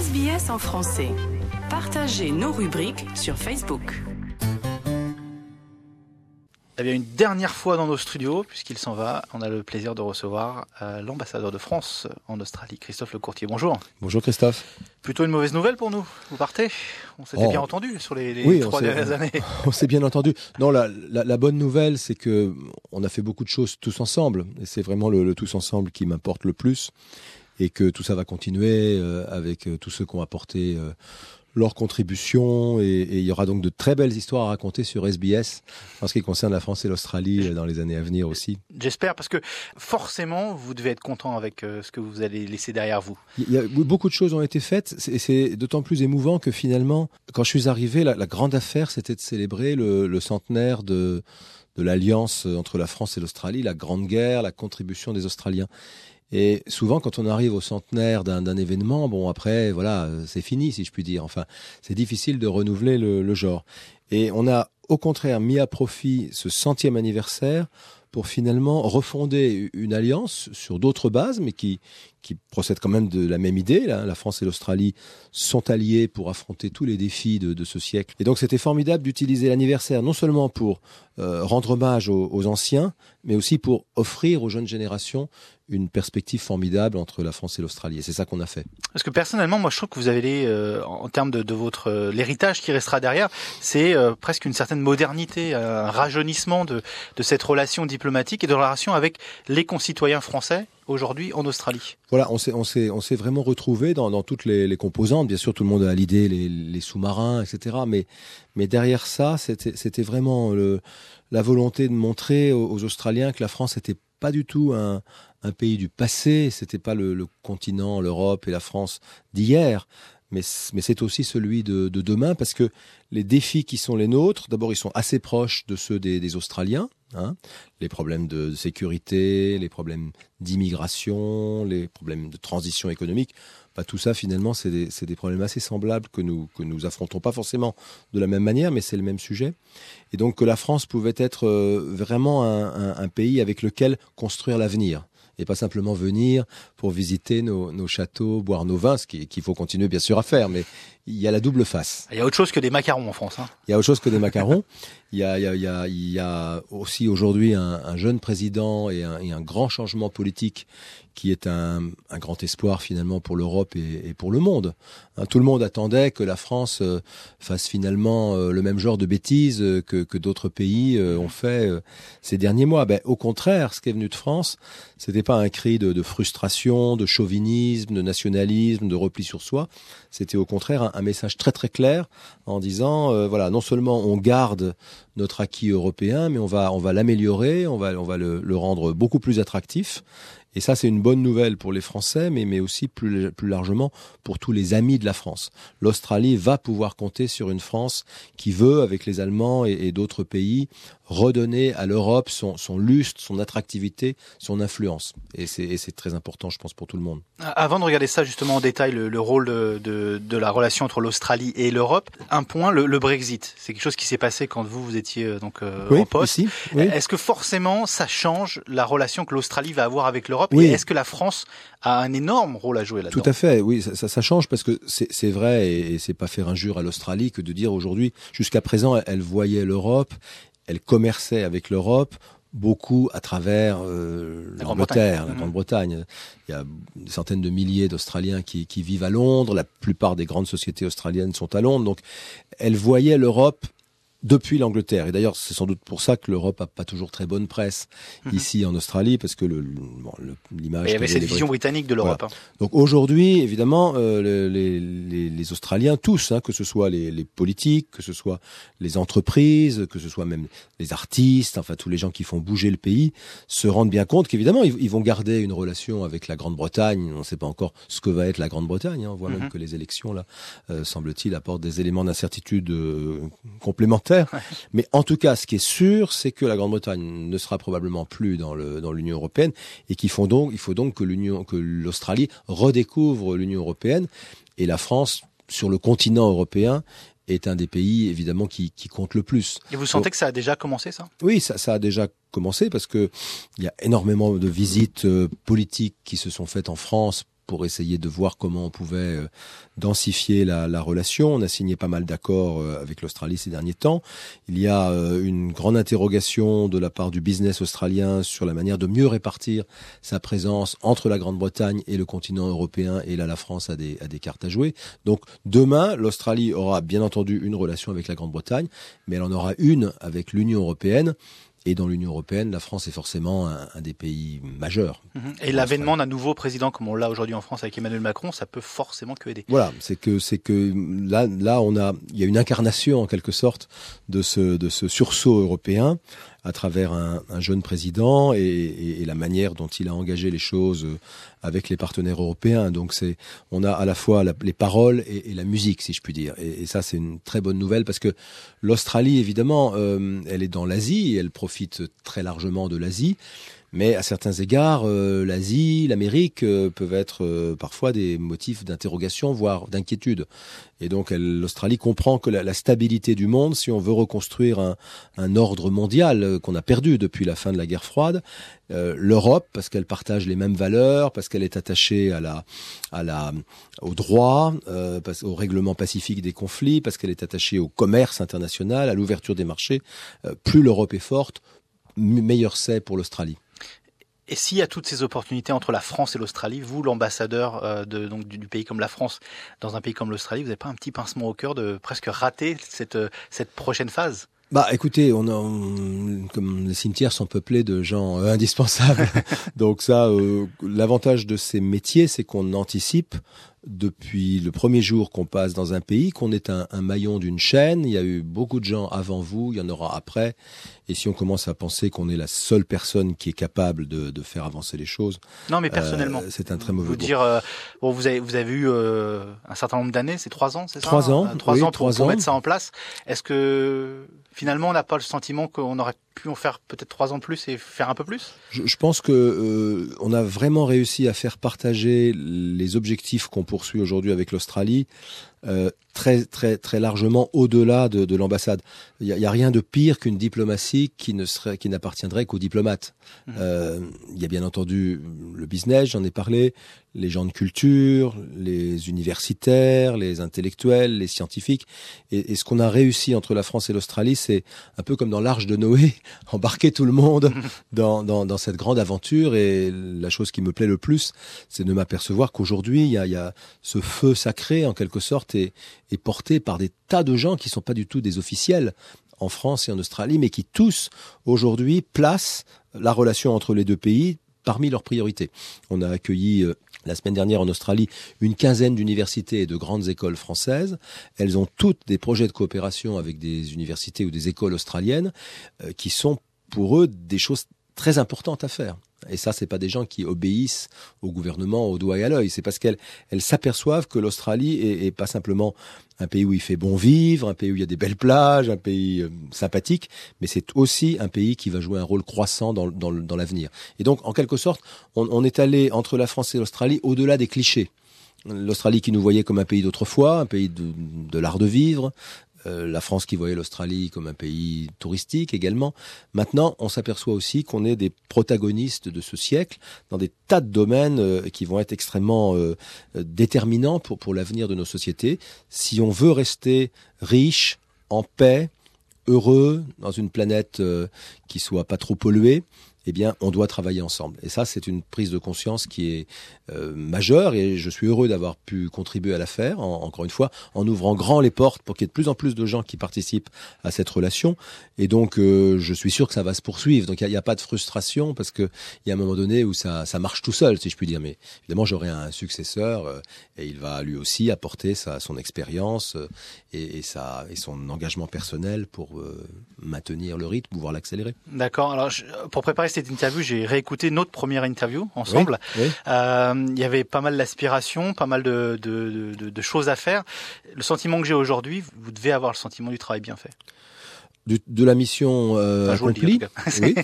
SBS en français. Partagez nos rubriques sur Facebook. Eh bien, une dernière fois dans nos studios, puisqu'il s'en va, on a le plaisir de recevoir l'ambassadeur de France en Australie, Christophe Lecourtier. Bonjour. Bonjour Christophe. Plutôt une mauvaise nouvelle pour nous, vous partez. On s'était bien entendu sur les 3 dernières années. On s'est bien entendu. Non, la bonne nouvelle, c'est que on a fait beaucoup de choses tous ensemble, et c'est vraiment le tous ensemble qui m'importe le plus, et que tout ça va continuer avec tous ceux qui ont apporté leur contribution, et il y aura donc de très belles histoires à raconter sur SBS en ce qui concerne la France et l'Australie dans les années à venir aussi. J'espère, parce que forcément vous devez être content avec ce que vous allez laisser derrière vous. Beaucoup de choses ont été faites, et c'est d'autant plus émouvant que finalement, quand je suis arrivé, la grande affaire c'était de célébrer le centenaire de l'alliance entre la France et l'Australie, la Grande Guerre, la contribution des Australiens. Et souvent, quand on arrive au centenaire d'un événement, bon, après, voilà, c'est fini, si je puis dire. Enfin, c'est difficile de renouveler le genre. Et on a, au contraire, mis à profit ce 100e anniversaire pour finalement refonder une alliance sur d'autres bases, mais qui procède quand même de la même idée. Là. La France et l'Australie sont alliés pour affronter tous les défis de ce siècle. Et donc, c'était formidable d'utiliser l'anniversaire non seulement pour rendre hommage aux anciens, mais aussi pour offrir aux jeunes générations une perspective formidable entre la France et l'Australie. Et c'est ça qu'on a fait. Parce que personnellement, moi, je trouve que vous avez en termes de votre l'héritage qui restera derrière, c'est presque une certaine modernité, un rajeunissement de cette relation diplomatique et de la relation avec les concitoyens français aujourd'hui en Australie. Voilà, on s'est vraiment retrouvé dans toutes les composantes. Bien sûr, tout le monde a à l'idée les sous-marins, etc. Mais derrière ça, c'était vraiment la volonté de montrer aux Australiens que la France n'était pas du tout un pays du passé, c'était pas le continent, l'Europe et la France d'hier, mais c'est aussi celui de demain, parce que les défis qui sont les nôtres, d'abord ils sont assez proches de ceux des Australiens, hein, les problèmes de sécurité, les problèmes d'immigration, les problèmes de transition économique, tout ça finalement c'est des problèmes assez semblables que nous affrontons pas forcément de la même manière, mais c'est le même sujet. Et donc que la France pouvait être vraiment un pays avec lequel construire l'avenir, et pas simplement venir pour visiter nos châteaux, boire nos vins, ce qu'il faut continuer bien sûr à faire, mais il y a la double face. Il y a autre chose que des macarons en France. Hein. Il y a autre chose que des macarons. Il y a aussi aujourd'hui un jeune président et un grand changement politique qui est un grand espoir finalement pour l'Europe et pour le monde. Hein, tout le monde attendait que la France fasse finalement le même genre de bêtises que d'autres pays ont fait ces derniers mois. Au contraire, ce qui est venu de France, c'était pas un cri de frustration, de chauvinisme, de nationalisme, de repli sur soi. C'était au contraire un message très très clair en disant voilà, non seulement on garde notre acquis européen, mais on va l'améliorer, on va le rendre beaucoup plus attractif. Et ça, c'est une bonne nouvelle pour les Français, mais aussi plus largement pour tous les amis de la France. L'Australie va pouvoir compter sur une France qui veut, avec les Allemands et d'autres pays, redonner à l'Europe son lustre, son attractivité, son influence. Et c'est très important, je pense, pour tout le monde. Avant de regarder ça justement en détail, le rôle de la relation entre l'Australie et l'Europe, un point, le Brexit. C'est quelque chose qui s'est passé quand vous étiez en poste. Ici, oui. Est-ce que forcément ça change la relation que l'Australie va avoir avec l'Europe? Oui. Et est-ce que la France a un énorme rôle à jouer là-dedans? Tout à fait, oui, ça change, parce que c'est vrai, et c'est pas faire injure à l'Australie que de dire aujourd'hui, jusqu'à présent, elle voyait l'Europe, elle commerçait avec l'Europe, beaucoup à travers l'Angleterre, la Grande-Bretagne. Il y a des centaines de milliers d'Australiens qui vivent à Londres, la plupart des grandes sociétés australiennes sont à Londres, donc elle voyait l'Europe depuis l'Angleterre. Et d'ailleurs, c'est sans doute pour ça que l'Europe a pas toujours très bonne presse ici en Australie, parce que l'image... Il y avait cette vision britannique de l'Europe. Voilà. Donc aujourd'hui, évidemment, les Australiens, tous, que ce soit les politiques, que ce soit les entreprises, que ce soit même les artistes, enfin tous les gens qui font bouger le pays, se rendent bien compte qu'évidemment, ils vont garder une relation avec la Grande-Bretagne. On ne sait pas encore ce que va être la Grande-Bretagne. On voit même que les élections, là, semble-t-il, apportent des éléments d'incertitude complémentaires. Mais en tout cas, ce qui est sûr, c'est que la Grande-Bretagne ne sera probablement plus dans l'Union européenne, et il faut donc que l'Australie redécouvre l'Union européenne, et la France, sur le continent européen, est un des pays évidemment qui compte le plus. Et vous sentez que ça a déjà commencé, ça? Oui, ça a déjà commencé, parce que il y a énormément de visites politiques qui se sont faites en France pour essayer de voir comment on pouvait densifier la relation. On a signé pas mal d'accords avec l'Australie ces derniers temps. Il y a une grande interrogation de la part du business australien sur la manière de mieux répartir sa présence entre la Grande-Bretagne et le continent européen. Et là, la France a des cartes à jouer. Donc demain, l'Australie aura bien entendu une relation avec la Grande-Bretagne, mais elle en aura une avec l'Union européenne. Et dans l'Union européenne, la France est forcément un des pays majeurs. Et l'avènement d'un nouveau président, comme on l'a aujourd'hui en France avec Emmanuel Macron, ça peut forcément que aider. Voilà, c'est que là, il y a une incarnation en quelque sorte de ce sursaut européen à travers un jeune président et la manière dont il a engagé les choses avec les partenaires européens. Donc on a à la fois les paroles et la musique, si je puis dire. Et ça, c'est une très bonne nouvelle parce que l'Australie, évidemment, elle est dans l'Asie et elle profite très largement de l'Asie. Mais à certains égards, l'Asie, l'Amérique peuvent être parfois des motifs d'interrogation, voire d'inquiétude. Et donc l'Australie comprend que la stabilité du monde, si on veut reconstruire un ordre mondial qu'on a perdu depuis la fin de la guerre froide, l'Europe, parce qu'elle partage les mêmes valeurs, parce qu'elle est attachée au droit, au règlement pacifique des conflits, parce qu'elle est attachée au commerce international, à l'ouverture des marchés, plus l'Europe est forte, meilleur c'est pour l'Australie. Et s'il y a toutes ces opportunités entre la France et l'Australie, vous, l'ambassadeur donc du pays comme la France, dans un pays comme l'Australie, vous n'avez pas un petit pincement au cœur de presque rater cette prochaine phase ? Bah, écoutez, comme les cimetières sont peuplés de gens indispensables. Donc ça, l'avantage de ces métiers, c'est qu'on anticipe depuis le premier jour qu'on passe dans un pays, qu'on est un maillon d'une chaîne. Il y a eu beaucoup de gens avant vous, il y en aura après. Et si on commence à penser qu'on est la seule personne qui est capable de faire avancer les choses, non, mais personnellement, c'est un très mauvais vous dire, vous avez eu un certain nombre d'années, c'est 3 ans, c'est ça ? 3 ans, 3 ans pour ans. mettre ça en place. Est-ce que finalement, on n'a pas le sentiment qu'on aurait pu en faire peut-être 3 ans de plus et faire un peu plus ? Je pense que on a vraiment réussi à faire partager les objectifs qu'on poursuit aujourd'hui avec l'Australie très très très largement au-delà de l'ambassade. Il y a rien de pire qu'une diplomatie qui n'appartiendrait qu'aux diplomates. Il y a bien entendu le business, j'en ai parlé, les gens de culture, les universitaires, les intellectuels, les scientifiques. Et ce qu'on a réussi entre la France et l'Australie, c'est un peu comme dans l'Arche de Noé, embarquer tout le monde dans cette grande aventure. Et la chose qui me plaît le plus, c'est de m'apercevoir qu'aujourd'hui, il y a ce feu sacré, en quelque sorte, est porté par des tas de gens qui sont pas du tout des officiels en France et en Australie, mais qui tous, aujourd'hui, placent la relation entre les deux pays parmi leurs priorités. On a accueilli la semaine dernière en Australie une quinzaine d'universités et de grandes écoles françaises. Elles ont toutes des projets de coopération avec des universités ou des écoles australiennes qui sont pour eux des choses très importantes à faire. Et ça, c'est pas des gens qui obéissent au gouvernement au doigt et à l'œil. C'est parce qu'elles s'aperçoivent que l'Australie est pas simplement un pays où il fait bon vivre, un pays où il y a des belles plages, un pays sympathique, mais c'est aussi un pays qui va jouer un rôle croissant dans l'avenir. Et donc, en quelque sorte, on est allé entre la France et l'Australie au-delà des clichés. L'Australie qui nous voyait comme un pays d'autrefois, un pays de l'art de vivre, la France qui voyait l'Australie comme un pays touristique également. Maintenant, on s'aperçoit aussi qu'on est des protagonistes de ce siècle dans des tas de domaines qui vont être extrêmement déterminants pour l'avenir de nos sociétés. Si on veut rester riche, en paix, heureux, dans une planète qui soit pas trop polluée, eh bien, on doit travailler ensemble. Et ça, c'est une prise de conscience qui est majeure et je suis heureux d'avoir pu contribuer à la faire, encore une fois, en ouvrant grand les portes pour qu'il y ait de plus en plus de gens qui participent à cette relation. Et donc, je suis sûr que ça va se poursuivre. Donc, il n'y a pas de frustration parce que il y a un moment donné où ça marche tout seul, si je puis dire. Mais évidemment, j'aurai un successeur et il va lui aussi apporter son expérience et son engagement personnel pour maintenir le rythme, pouvoir l'accélérer. D'accord. Alors, pour préparer cette interview, j'ai réécouté notre première interview ensemble. Oui. Il y avait pas mal d'aspirations, pas mal de choses à faire. Le sentiment que j'ai aujourd'hui, vous devez avoir le sentiment du travail bien fait. De la mission accomplie. Oui.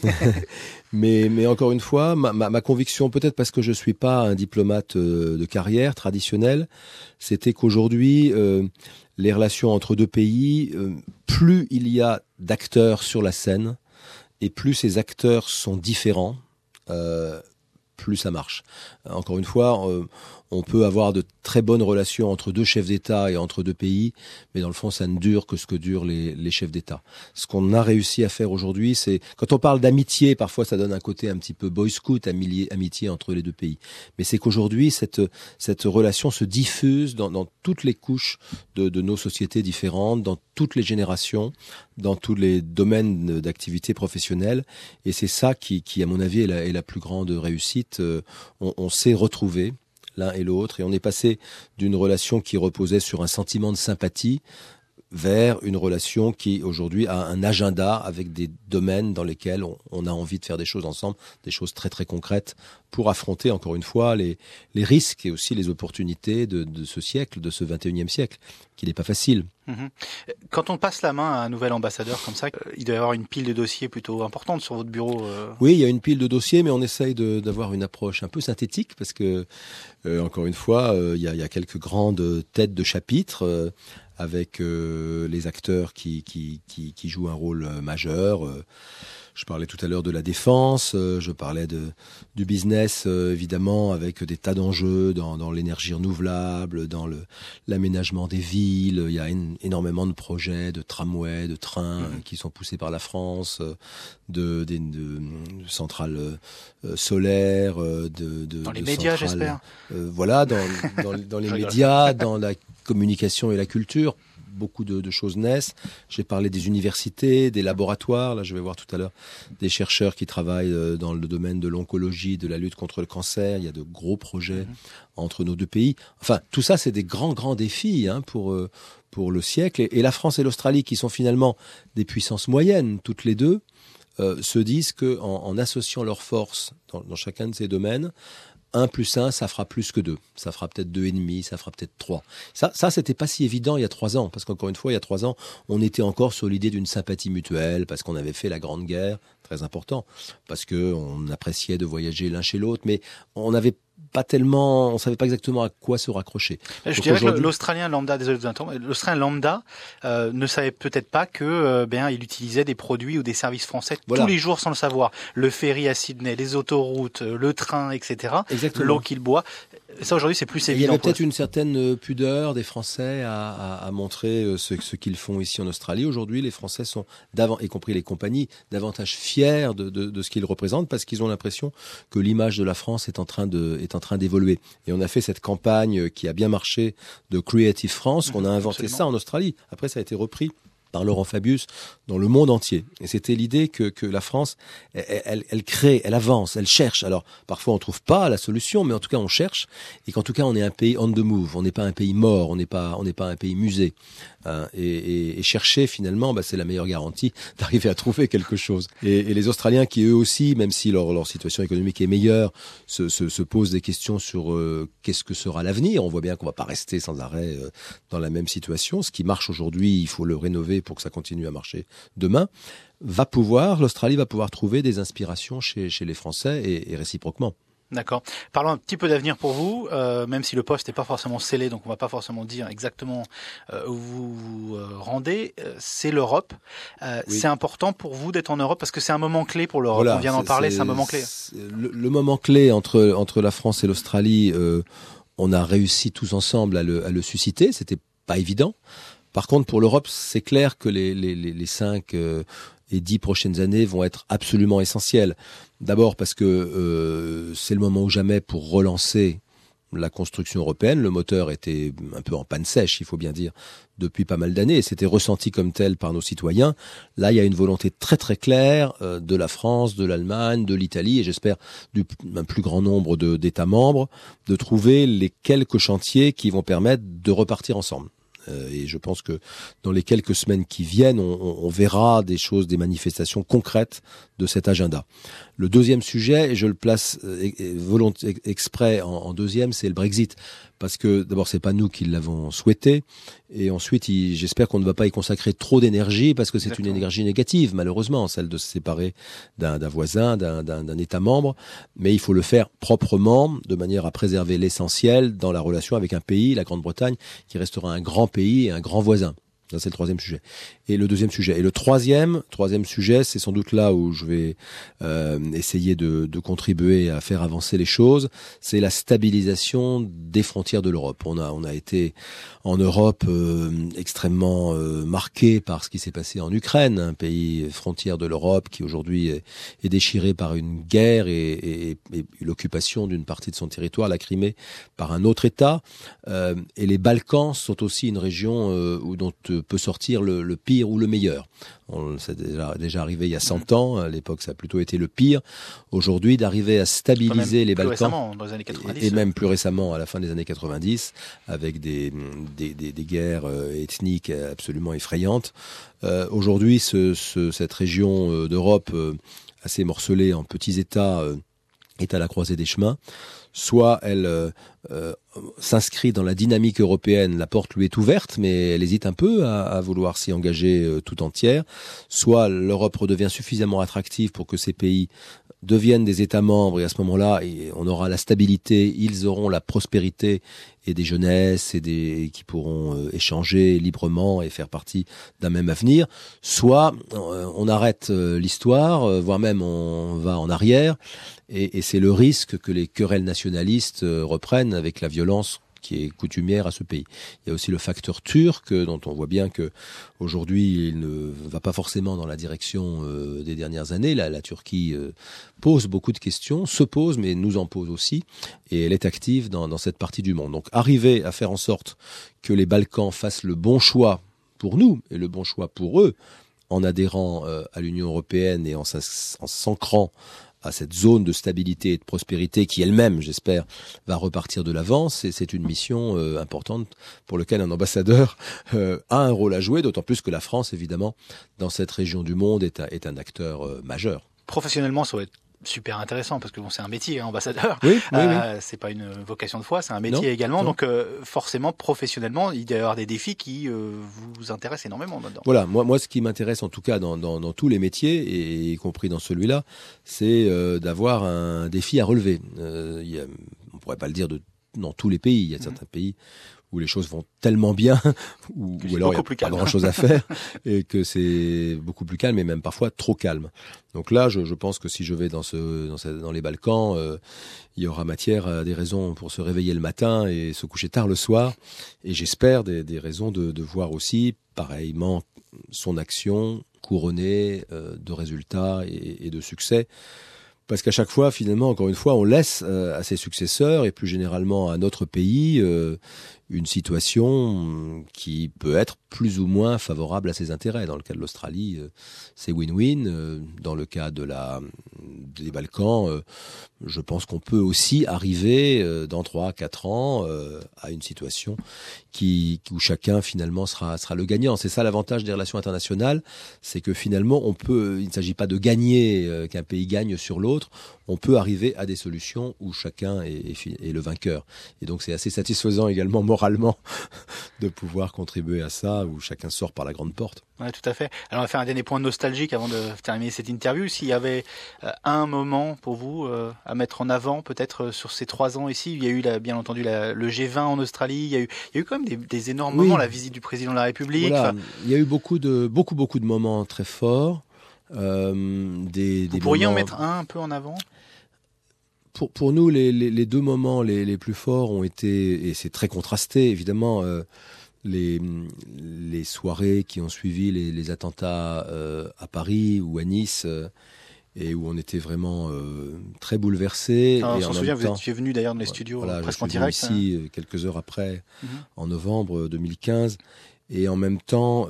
mais encore une fois, ma conviction, peut-être parce que je suis pas un diplomate de carrière traditionnel, c'était qu'aujourd'hui, les relations entre deux pays, plus il y a d'acteurs sur la scène, et plus ces acteurs sont différents, plus ça marche. Encore une fois, On peut avoir de très bonnes relations entre deux chefs d'État et entre deux pays, mais dans le fond, ça ne dure que ce que durent les chefs d'État. Ce qu'on a réussi à faire aujourd'hui, c'est, quand on parle d'amitié, parfois ça donne un côté un petit peu boy scout, amitié entre les deux pays. Mais c'est qu'aujourd'hui, cette relation se diffuse dans toutes les couches de nos sociétés différentes, dans toutes les générations, dans tous les domaines d'activité professionnelle. Et c'est ça qui à mon avis, est la plus grande réussite. On s'est retrouvés l'un et l'autre, et on est passé d'une relation qui reposait sur un sentiment de sympathie vers une relation qui aujourd'hui a un agenda avec des domaines dans lesquels on a envie de faire des choses ensemble, des choses très très concrètes pour affronter encore une fois les risques et aussi les opportunités de ce siècle, de ce 21e siècle, qui n'est pas facile. Quand on passe la main à un nouvel ambassadeur comme ça, il doit y avoir une pile de dossiers plutôt importante sur votre bureau. Oui, il y a une pile de dossiers, mais on essaye d'avoir une approche un peu synthétique parce que, encore une fois, il y a quelques grandes têtes de chapitre avec les acteurs qui jouent un rôle majeur. Je parlais tout à l'heure de la défense, je parlais du business, évidemment, avec des tas d'enjeux dans l'énergie renouvelable, dans l'aménagement des villes. Il y a énormément de projets, de tramways, de trains qui sont poussés par la France, de centrales solaires, dans les médias, j'espère. Voilà, dans les médias, dans la communication et la culture. Beaucoup de choses naissent. J'ai parlé des universités, des laboratoires. Là, je vais voir tout à l'heure des chercheurs qui travaillent dans le domaine de l'oncologie, de la lutte contre le cancer. Il y a de gros projets entre nos deux pays. Enfin, tout ça, c'est des grands défis pour le siècle. Et la France et l'Australie, qui sont finalement des puissances moyennes, toutes les deux, se disent qu'en associant leurs forces dans chacun de ces domaines, 1 + 1, ça fera plus que 2. Ça fera peut-être 2,5, ça fera peut-être 3. Ça, c'était pas si évident il y a 3 ans. Parce qu'encore une fois, il y a 3 ans, on était encore sur l'idée d'une sympathie mutuelle, parce qu'on avait fait la Grande Guerre, très important, parce qu'on appréciait de voyager l'un chez l'autre, mais on n'avait pas tellement, on savait pas exactement à quoi se raccrocher. Je dirais que l'Australien lambda, désolé de vous interrompre, l'Australien lambda ne savait peut-être pas que il utilisait des produits ou des services français tous les jours sans le savoir. Le ferry à Sydney, les autoroutes, le train, etc. L'eau qu'il boit. Ça aujourd'hui c'est plus évident. Il y avait peut-être une certaine pudeur des Français à montrer ce qu'ils font ici en Australie. Aujourd'hui, les Français sont y compris les compagnies, davantage fiers de ce qu'ils représentent parce qu'ils ont l'impression que l'image de la France est en train d'évoluer. Et on a fait cette campagne qui a bien marché de Creative France, qu'on a inventé ça en Australie. Après, ça a été repris par Laurent Fabius dans le monde entier. Et c'était l'idée que la France, elle crée, elle avance, elle cherche. Alors, parfois, on trouve pas la solution, mais en tout cas, on cherche. Et qu'en tout cas, on est un pays on the move. On n'est pas un pays mort. On n'est pas un pays musée. Et chercher, finalement, c'est la meilleure garantie d'arriver à trouver quelque chose. Et les Australiens qui, eux aussi, même si leur situation économique est meilleure, se posent des questions sur qu'est-ce que sera l'avenir. On voit bien qu'on va pas rester sans arrêt dans la même situation. Ce qui marche aujourd'hui, il faut le rénover pour que ça continue à marcher demain. L'Australie va pouvoir trouver des inspirations chez les Français et réciproquement. D'accord. Parlons un petit peu d'avenir pour vous, même si le poste n'est pas forcément scellé, donc on va pas forcément dire exactement où vous vous rendez. C'est l'Europe. Oui. C'est important pour vous d'être en Europe parce que c'est un moment clé pour l'Europe. On vient d'en parler, c'est un moment clé. Le moment clé entre la France et l'Australie, on a réussi tous ensemble à le susciter. C'était pas évident. Par contre, pour l'Europe, c'est clair que les 5 et 10 prochaines années vont être absolument essentielles. D'abord parce que c'est le moment ou jamais pour relancer la construction européenne. Le moteur était un peu en panne sèche, il faut bien dire, depuis pas mal d'années, et c'était ressenti comme tel par nos citoyens. Là, il y a une volonté très très claire de la France, de l'Allemagne, de l'Italie, et j'espère d'un plus grand nombre d'États membres, de trouver les quelques chantiers qui vont permettre de repartir ensemble. Et je pense que dans les quelques semaines qui viennent, on verra des manifestations concrètes de cet agenda. Le deuxième sujet, et je le place exprès en deuxième, c'est le Brexit. Parce que d'abord, c'est pas nous qui l'avons souhaité. Et ensuite, j'espère qu'on ne va pas y consacrer trop d'énergie parce que c'est une énergie négative, malheureusement, celle de se séparer d'un voisin, d'un État membre. Mais il faut le faire proprement, de manière à préserver l'essentiel dans la relation avec un pays, la Grande-Bretagne, qui restera un grand pays et un grand voisin. Ça, c'est le troisième sujet. Et le deuxième sujet. Et le troisième sujet, c'est sans doute là où je vais essayer de contribuer à faire avancer les choses. C'est la stabilisation des frontières de l'Europe. On a été en Europe extrêmement marqué par ce qui s'est passé en Ukraine, un pays frontière de l'Europe qui aujourd'hui est déchiré par une guerre et l'occupation d'une partie de son territoire, la Crimée, par un autre État. Et les Balkans sont aussi une région dont peut sortir le pire ou le meilleur. C'est déjà arrivé il y a 100 ans. À l'époque, ça a plutôt été le pire. Aujourd'hui, d'arriver à stabiliser les Balkans, récemment, dans les années 90, et même plus récemment, à la fin des années 90, avec des guerres ethniques absolument effrayantes. Aujourd'hui, cette région d'Europe assez morcelée en petits États est à la croisée des chemins. Soit elle s'inscrit dans la dynamique européenne, la porte lui est ouverte, mais elle hésite un peu à vouloir s'y engager tout entière. Soit l'Europe redevient suffisamment attractive pour que ces pays deviennent des États membres, et à ce moment-là, on aura la stabilité, ils auront la prospérité et des jeunesses qui pourront échanger librement et faire partie d'un même avenir. Soit on arrête l'histoire, voire même on va en arrière, et c'est le risque que les querelles nationalistes reprennent avec la violence qui est coutumière à ce pays. Il y a aussi le facteur turc, dont on voit bien que aujourd'hui il ne va pas forcément dans la direction des dernières années. La Turquie pose beaucoup de questions, se pose, mais nous en pose aussi, et elle est active dans cette partie du monde. Donc arriver à faire en sorte que les Balkans fassent le bon choix pour nous, et le bon choix pour eux, en adhérant à l'Union européenne et en s'ancrant à cette zone de stabilité et de prospérité qui elle-même, j'espère, va repartir de l'avant. C'est une mission importante pour laquelle un ambassadeur a un rôle à jouer, d'autant plus que la France, évidemment, dans cette région du monde, est un acteur majeur. Professionnellement, ça va être super intéressant parce que c'est un métier, ambassadeur. Oui. C'est pas une vocation de foi, c'est un métier également. Non. Donc forcément, professionnellement, il doit y avoir des défis qui vous intéressent énormément là-dedans. Voilà, moi ce qui m'intéresse en tout cas dans tous les métiers, et y compris dans celui-là, c'est d'avoir un défi à relever. On pourrait pas le dire dans tous les pays. Il y a certains pays où les choses vont tellement bien, ou alors il n'y a pas grand-chose à faire, et que c'est beaucoup plus calme, et même parfois trop calme. Donc là, je pense que si je vais dans les Balkans, il y aura matière à des raisons pour se réveiller le matin et se coucher tard le soir, et j'espère des raisons de voir aussi, pareillement, son action couronnée de résultats et de succès. Parce qu'à chaque fois, finalement, encore une fois, on laisse à ses successeurs, et plus généralement à notre pays, une situation qui peut être plus ou moins favorable à ses intérêts. Dans le cas de l'Australie, c'est win-win. Dans le cas des Balkans, je pense qu'on peut aussi arriver dans 3-4 ans à une situation où chacun finalement sera le gagnant. C'est ça l'avantage des relations internationales, c'est que finalement il ne s'agit pas de gagner, qu'un pays gagne sur l'autre. On peut arriver à des solutions où chacun est le vainqueur. Et donc c'est assez satisfaisant également moralement de pouvoir contribuer à ça, où chacun sort par la grande porte. Ouais, tout à fait. Alors on va faire un dernier point nostalgique avant de terminer cette interview. S'il y avait un moment pour vous à mettre en avant, peut-être sur ces 3 ans ici, il y a eu bien entendu le G20 en Australie, il y a eu quand même des énormes moments, la visite du président de la République. Voilà, il y a eu beaucoup de moments très forts. Vous pourriez en mettre un peu en avant ? Pour nous, les 2 moments les plus forts ont été, et c'est très contrasté évidemment, les soirées qui ont suivi les attentats à Paris ou à Nice, et où on était vraiment très bouleversés. On s'en souvient, vous étiez venu d'ailleurs dans les studios presque en direct. Je suis venu ici quelques heures après, en novembre 2015, et en même temps,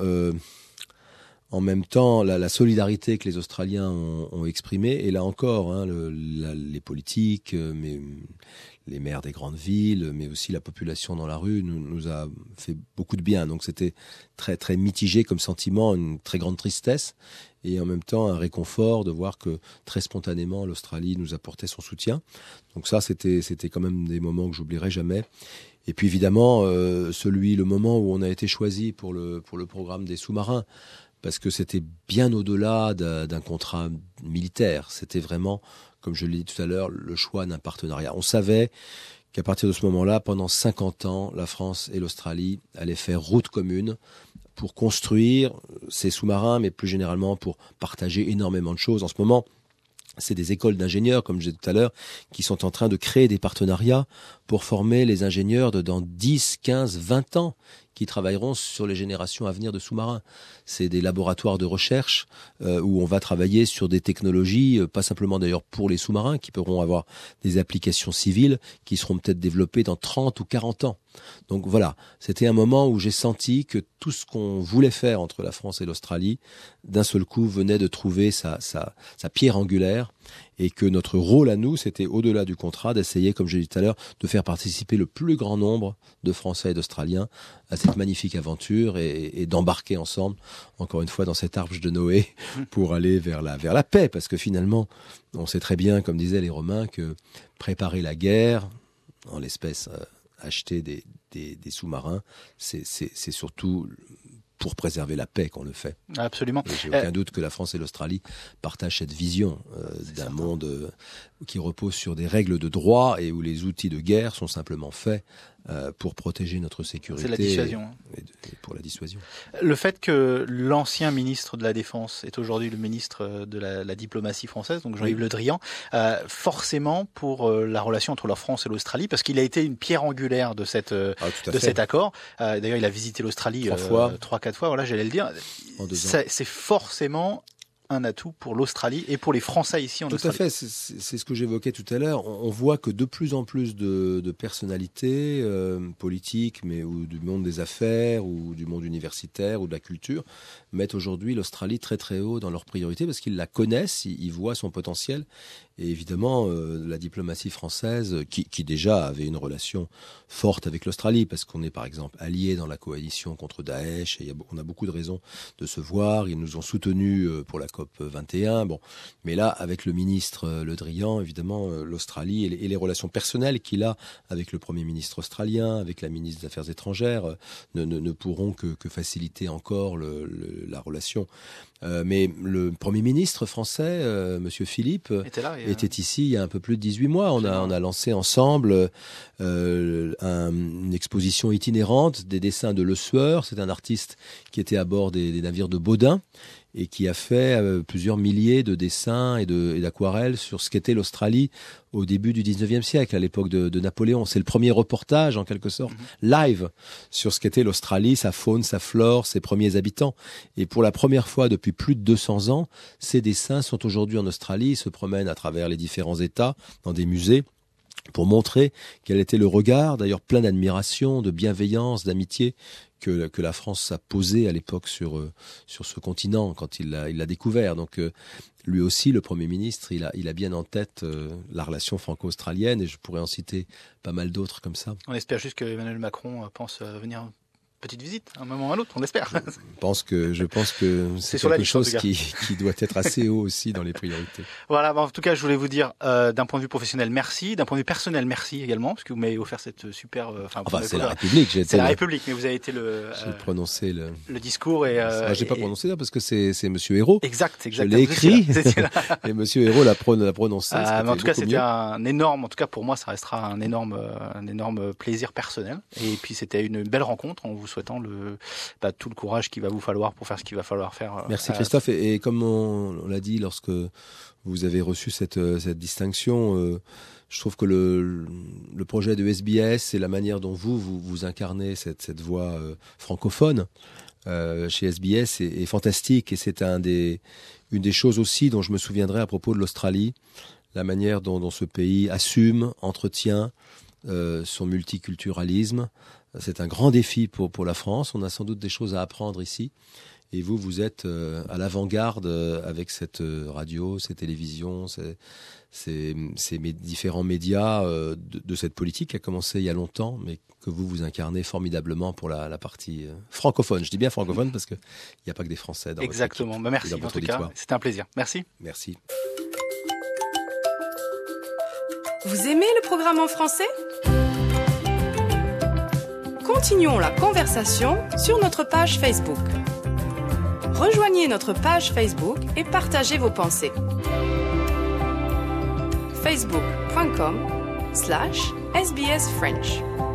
la solidarité que les Australiens ont exprimée, et là encore, les politiques, mais les maires des grandes villes, mais aussi la population dans la rue, nous a fait beaucoup de bien. Donc c'était très très mitigé comme sentiment, une très grande tristesse, et en même temps un réconfort de voir que très spontanément l'Australie nous apportait son soutien. Donc ça, c'était quand même des moments que j'oublierai jamais. Et puis évidemment, le moment où on a été choisi pour le programme des sous-marins, parce que c'était bien au-delà d'un contrat militaire. C'était vraiment, comme je l'ai dit tout à l'heure, le choix d'un partenariat. On savait qu'à partir de ce moment-là, pendant 50 ans, la France et l'Australie allaient faire route commune pour construire ces sous-marins, mais plus généralement pour partager énormément de choses. En ce moment, c'est des écoles d'ingénieurs, comme je disais tout à l'heure, qui sont en train de créer des partenariats pour former les ingénieurs de dans 10, 15, 20 ans qui travailleront sur les générations à venir de sous-marins. C'est des laboratoires de recherche où on va travailler sur des technologies, pas simplement d'ailleurs pour les sous-marins, qui pourront avoir des applications civiles qui seront peut-être développées dans 30 ou 40 ans. Donc voilà, c'était un moment où j'ai senti que tout ce qu'on voulait faire entre la France et l'Australie, d'un seul coup, venait de trouver sa pierre angulaire, et que notre rôle à nous, c'était au-delà du contrat, d'essayer, comme je l'ai dit tout à l'heure, de faire participer le plus grand nombre de Français et d'Australiens à cette magnifique aventure et d'embarquer ensemble, encore une fois, dans cette arche de Noé pour aller vers la paix. Parce que finalement, on sait très bien, comme disaient les Romains, que préparer la guerre, en l'espèce acheter des sous-marins, c'est surtout pour préserver la paix qu'on le fait. Absolument. Et j'ai aucun doute que la France et l'Australie partagent cette vision d'un monde qui repose sur des règles de droit et où les outils de guerre sont simplement faits pour protéger notre sécurité. C'est la dissuasion. Et pour la dissuasion. Le fait que l'ancien ministre de la Défense est aujourd'hui le ministre de la diplomatie française, donc Jean-Yves Le Drian, forcément pour la relation entre la France et l'Australie, parce qu'il a été une pierre angulaire de cet accord. D'ailleurs, il a visité l'Australie 3-4 fois, voilà, j'allais le dire. C'est forcément un atout pour l'Australie et pour les Français ici en Australie. Tout à fait, c'est ce que j'évoquais tout à l'heure. On voit que de plus en plus de personnalités politiques, mais ou du monde des affaires, ou du monde universitaire, ou de la culture, mettent aujourd'hui l'Australie très très haut dans leurs priorités parce qu'ils la connaissent, ils voient son potentiel. Et évidemment, la diplomatie française, qui déjà avait une relation forte avec l'Australie, parce qu'on est par exemple alliés dans la coalition contre Daesh, et on a beaucoup de raisons de se voir. Ils nous ont soutenus pour la COP 21. Bon, mais là, avec le ministre Le Drian, évidemment, l'Australie et les relations personnelles qu'il a avec le Premier ministre australien, avec la ministre des Affaires étrangères, ne pourront que faciliter encore la relation. Mais le Premier ministre français, Monsieur Philippe, était ici il y a un peu plus de 18 mois. On a lancé ensemble une exposition itinérante des dessins de Le Sueur. C'est un artiste qui était à bord des navires de Baudin et qui a fait plusieurs milliers de dessins et d'aquarelles sur ce qu'était l'Australie au début du 19e siècle, à l'époque de Napoléon. C'est le premier reportage, en quelque sorte, live, sur ce qu'était l'Australie, sa faune, sa flore, ses premiers habitants. Et pour la première fois depuis plus de 200 ans, ces dessins sont aujourd'hui en Australie, se promènent à travers les différents États, dans des musées, pour montrer quel était le regard, d'ailleurs plein d'admiration, de bienveillance, d'amitié, que la France a posé à l'époque sur ce continent quand il l'a découvert. Donc lui aussi, le Premier ministre, il a bien en tête la relation franco-australienne, et je pourrais en citer pas mal d'autres comme ça. On espère juste que Emmanuel Macron pense venir petite visite, à un moment ou à l'autre, on espère. Je pense que c'est quelque chose qui doit être assez haut aussi dans les priorités. Voilà, en tout cas, je voulais vous dire, d'un point de vue professionnel, merci. D'un point de vue personnel, merci également, parce que vous m'avez offert cette super... c'est la République. C'est la République, mais vous avez été j'ai prononcé le discours et... j'ai pas prononcé ça, parce que c'est Monsieur Hérault. Exact. Je l'ai écrit, et Monsieur Hérault l'a prononcé. Mais en tout cas, c'était un énorme... En tout cas, pour moi, ça restera un énorme plaisir personnel. Et puis, c'était une belle rencontre. On vous souhaitant tout le courage qu'il va vous falloir pour faire ce qu'il va falloir faire. Merci Christophe. Et comme on l'a dit lorsque vous avez reçu cette distinction, je trouve que le projet de SBS et la manière dont vous incarnez cette voix francophone chez SBS est fantastique. Et c'est une des choses aussi dont je me souviendrai à propos de l'Australie, la manière dont ce pays assume, entretient son multiculturalisme. C'est un grand défi pour la France. On a sans doute des choses à apprendre ici. Et vous êtes à l'avant-garde avec cette radio, ces télévisions, ces différents médias de cette politique qui a commencé il y a longtemps, mais que vous incarnez formidablement pour la partie francophone. Je dis bien francophone parce qu'il n'y a pas que des Français dans Exactement. votre équipe. Merci en tout cas. C'était un plaisir. Merci. Merci. Vous aimez le programme en français ? Continuons la conversation sur notre page Facebook. Rejoignez notre page Facebook et partagez vos pensées. facebook.com/sbsfrench